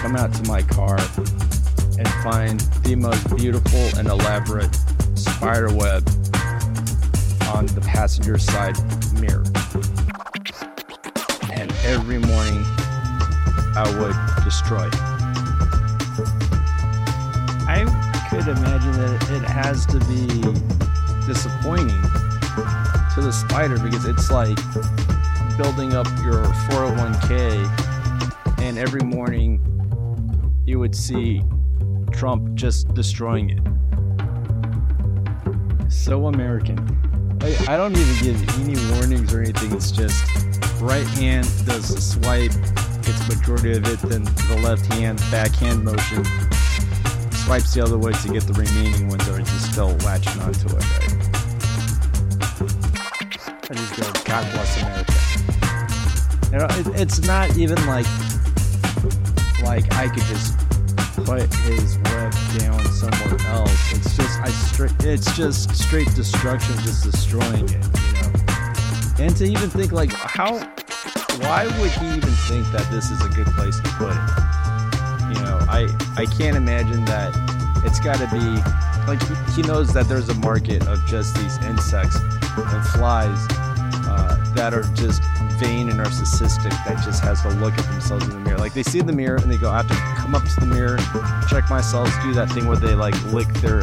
come out to my car and find the most beautiful and elaborate spider web on the passenger side mirror. And every morning I would destroy it. I could imagine that it has to be disappointing to the spider because it's like building up your 401k and every morning you would see Trump just destroying it. So American. I don't even give any warnings or anything. It's just right hand does the swipe, gets majority of it, then the left hand backhand motion swipes the other way to get the remaining ones that are just still latching onto it, right? I just go, God bless America. You know, it's not even like I could just put his web down somewhere else. It's just straight destruction, just destroying it, you know. And to even think like why would he even think that this is a good place to put it? You know, I can't imagine that. It's got to be like he knows that there's a market of just these insects and flies that are just vain and narcissistic, that just has to look at themselves in the mirror. Like they see the mirror and they go, I have to come up to the mirror, check myself, do that thing where they like lick their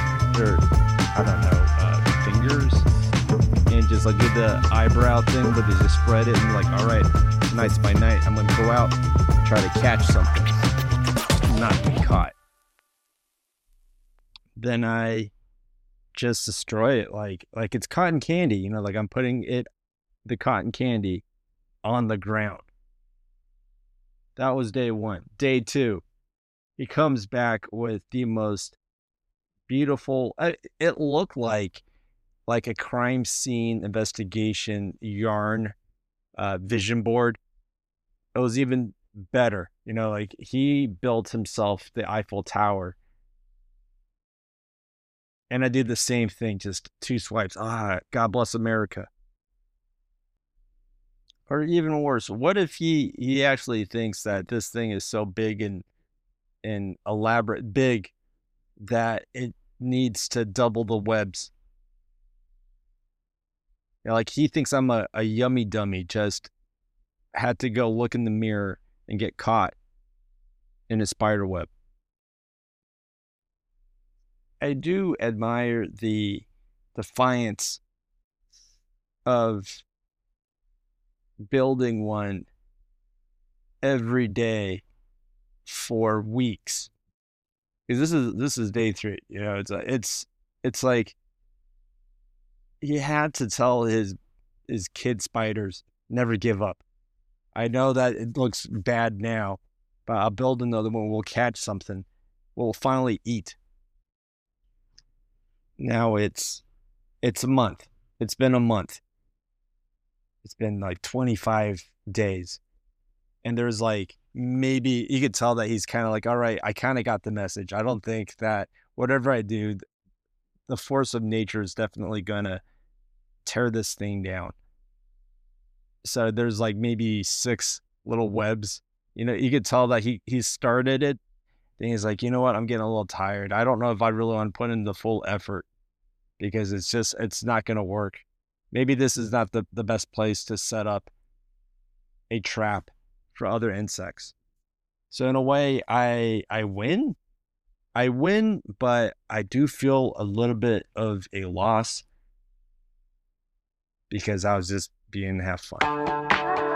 fingers and just like do the eyebrow thing where they just spread it and be like, all right, tonight's my night. I'm going to go out and try to catch something, not be caught. Then I just destroy it like it's cotton candy, you know, like I'm putting the cotton candy on the ground. That was day one. Day two, he comes back with the most beautiful, it looked like a crime scene investigation yarn vision board. It was even better, you know, like he built himself the Eiffel Tower. And I did the same thing, just 2 swipes. God bless America. Or even worse, what if he actually thinks that this thing is so big and elaborate, big, that it needs to double the webs? You know, like he thinks I'm a yummy dummy, just had to go look in the mirror and get caught in a spider web. I do admire the defiance of building one every day for weeks. Because this is day 3. You know, it's like he had to tell his kid spiders, never give up. I know that it looks bad now, but I'll build another one. We'll catch something. We'll finally eat. Now it's a month. It's been a month. It's been like 25 days. And there's like, maybe you could tell that he's kind of like, all right, I kind of got the message. I don't think that whatever I do, the force of nature is definitely going to tear this thing down. So there's like maybe 6 little webs. You know, you could tell that he started it. Then he's like, you know what? I'm getting a little tired. I don't know if I really want to put in the full effort because it's not going to work. Maybe this is not the best place to set up a trap for other insects. So in a way, I win. I win, but I do feel a little bit of a loss because I was just being half fun.